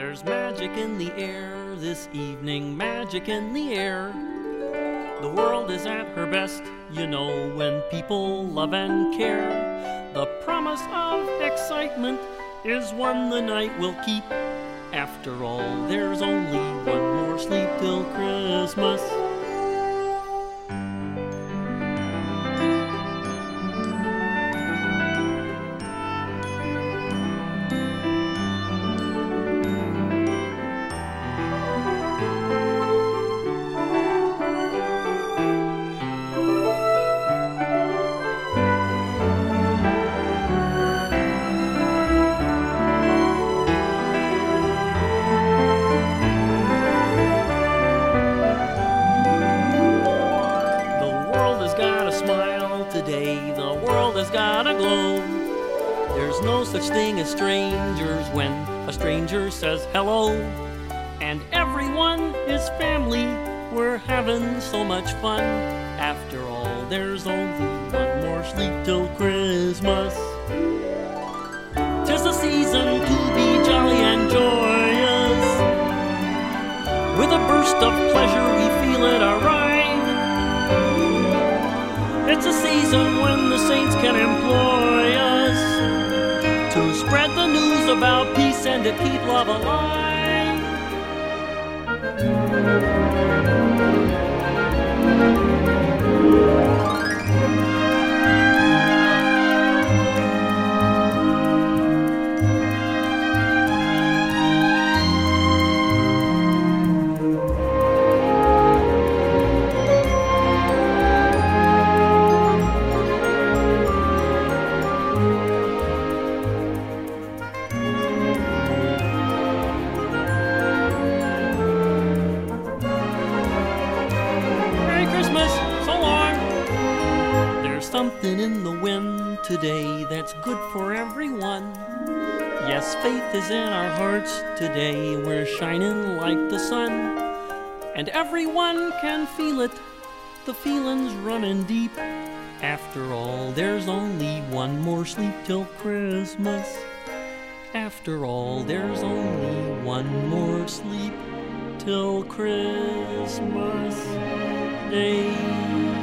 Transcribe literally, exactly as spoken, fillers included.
There's magic in the air this evening, magic in the air. The world is at her best, you know, when people love and care. The promise of excitement is one the night will keep. After all, there's only one more sleep till Christmas. Today the world has got a glow. There's no such thing as strangers when a stranger says hello. And everyone is family, we're having so much fun. After all, there's only one more sleep till Christmas. 'Tis the season to be jolly and joyous. With a burst of pleasure we feel it arrive. It's a season when the saints can employ us to spread the news about peace and to keep love alive. Something in the wind today that's good for everyone. Yes, faith is in our hearts today. We're shining like the sun. And everyone can feel it. The feeling's running deep. After all, there's only one more sleep till Christmas. After all, there's only one more sleep till Christmas Day.